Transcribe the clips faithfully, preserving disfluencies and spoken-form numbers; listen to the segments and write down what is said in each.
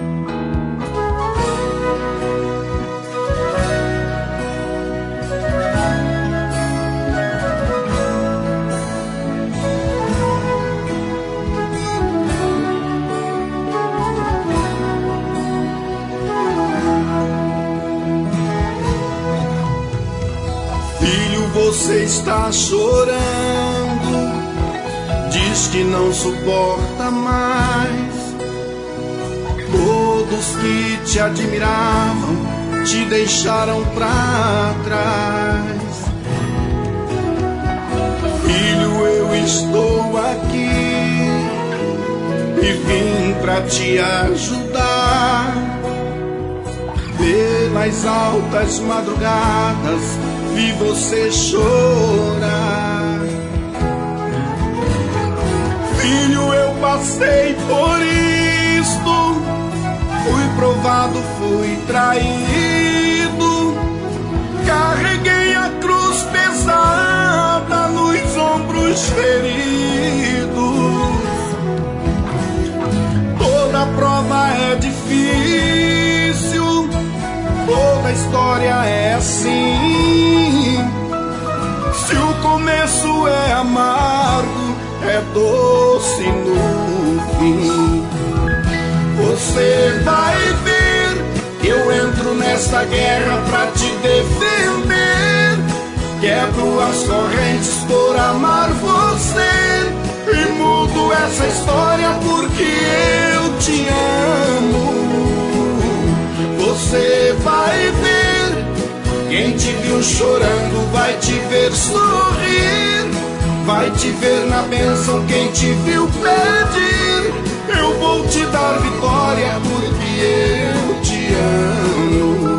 Você está chorando, diz que não suporta mais. Todos que te admiravam te deixaram pra trás. Filho, eu estou aqui e vim pra te ajudar. Pelas altas madrugadas vi você chorar. Filho, eu passei por isto, fui provado, fui traído. Carreguei a cruz pesada nos ombros feridos. Toda prova é difícil, toda história é assim. Se o começo é amargo, é doce no fim. Você vai ver que eu entro nessa guerra pra te defender. Quebro as correntes por amar você e mudo essa história porque eu te amo. Você vai ver, quem te viu chorando vai te ver sorrir. Vai te ver na bênção quem te viu pedir. Eu vou te dar vitória porque eu te amo.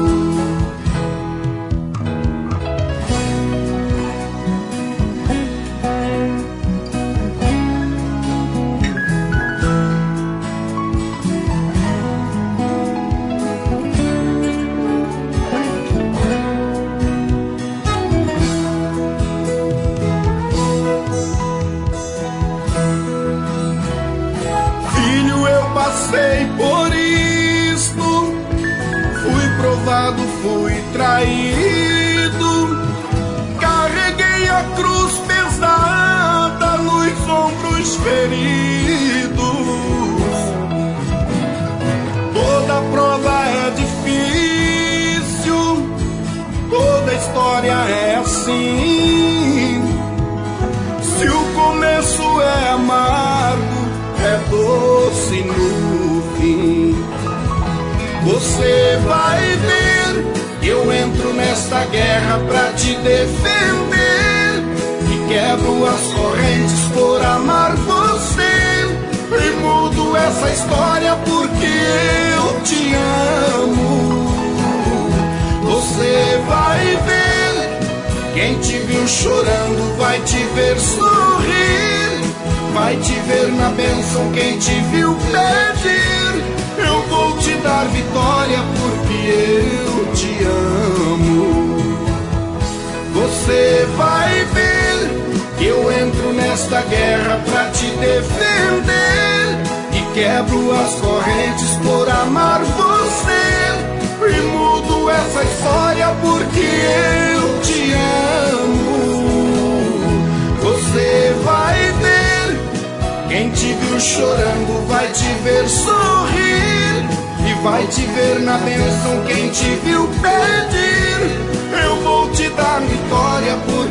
Passei por isto, fui provado, fui traído. Carreguei a cruz pesada nos ombros feridos. Toda prova é difícil, toda história é assim. Se o começo é amargo, é doce no fim. Você vai ver que eu entro nesta guerra pra te defender. E quebro as correntes por amar você e mudo essa história porque eu te amo. Você vai ver, quem te viu chorando vai te ver sorrir. Vai te ver na bênção quem te viu pedir. Eu vou te dar vitória porque eu te amo. Você vai ver que eu entro nesta guerra pra te defender. E quebro as correntes por amar você e mudo essa história porque eu te amo. Você vai ver, quem te viu chorando vai te ver sorrir. E vai te ver na bênção quem te viu pedir. Eu vou te dar vitória por